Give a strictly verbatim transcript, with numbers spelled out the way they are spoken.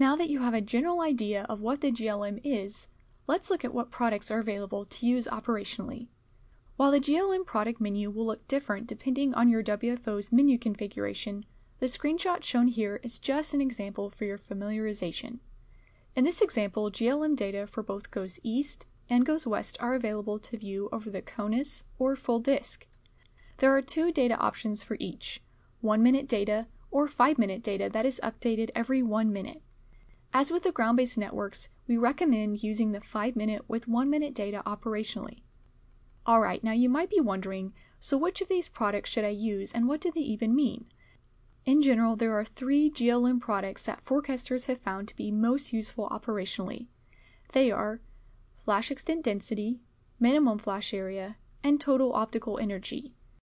Now that you have a general idea of what the G L M is, let's look at what products are available to use operationally. While the G L M product menu will look different depending on your W F O's menu configuration, the screenshot shown here is just an example for your familiarization. In this example, G L M data for both goes east and goes west are available to view over the CONUS or full disk. There are two data options for each, one minute data or five minute data that is updated every one minute. As with the ground-based networks, we recommend using the five minute with one minute data operationally. Alright, now you might be wondering, so which of these products should I use and what do they even mean? In general, there are three G L M products that forecasters have found to be most useful operationally. They are flash extent density, minimum flash area, and total optical energy.